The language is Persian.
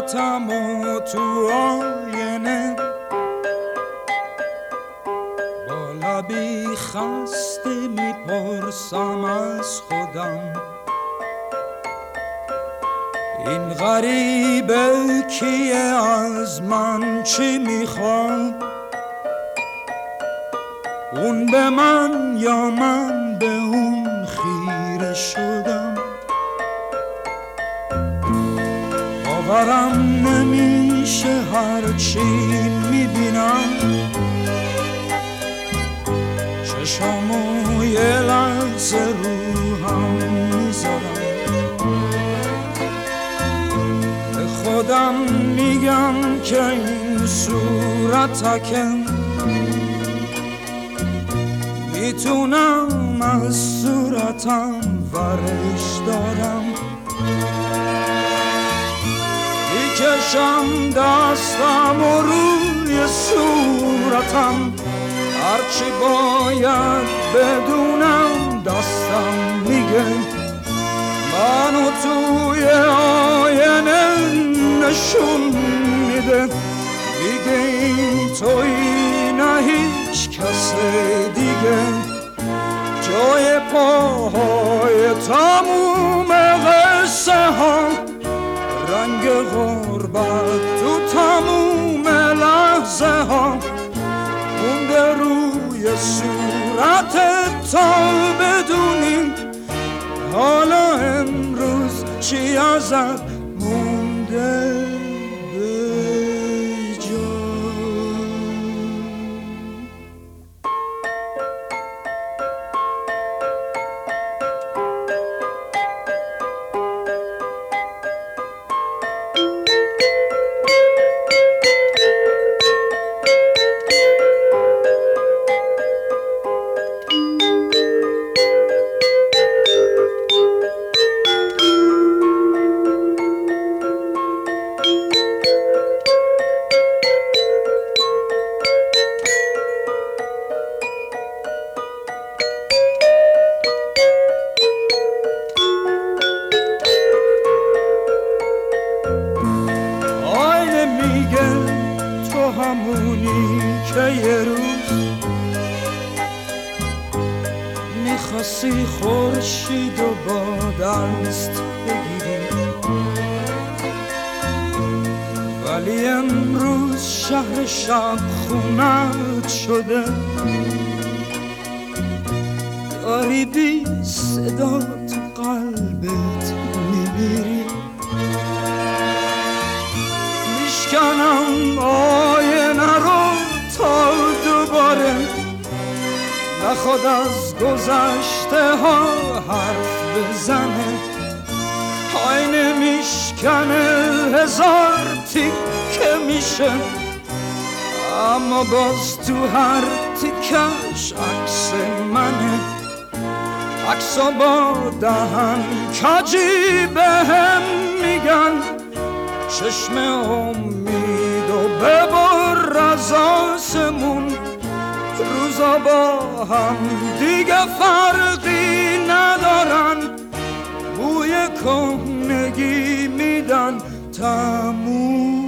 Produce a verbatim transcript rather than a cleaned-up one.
صورتم و تو آینه با لبی خسته میپرسم از خودم این غریبه کیه، از من چی میخواد؟ اون به من یا من به اون خیره شدم. باورم نمیشه هرچی میبینم، چشامو یه لحظه رو هم میذارم، به خودم میگم که این صورتکم میتونم از صورتم ورش دارم، میکشم دستم و روی صورتم، هرچی باید بدونم دستم میگه منو توی آینه نشون میده، میگه این تویی نه هیچ کس دیگه، جای پاهای تموم قصه ها، رنگ غربت تو تموم لحظه ها، مونده روی صورتت تا بدونی حالا امروز چی ازت مونده به جا. همونی که یه روز میخواستی خورشید و با دست بگیری، ولی امروز شهر شب خونت شده، داری بی صدا تو قلبت میمیری، میشکنم آینه رو تا دوباره نخواد از گذشته ها حرف بزنه، آینه میشکنه هزار تیکه میشه، اما باز تو هر تیکش عکس منه، عکسا با دهن کجی بهم میگن چشم امید و ببر از آسمون، روزا با هم دیگه فرقی ندارن، بوی کهنگی میدن تموم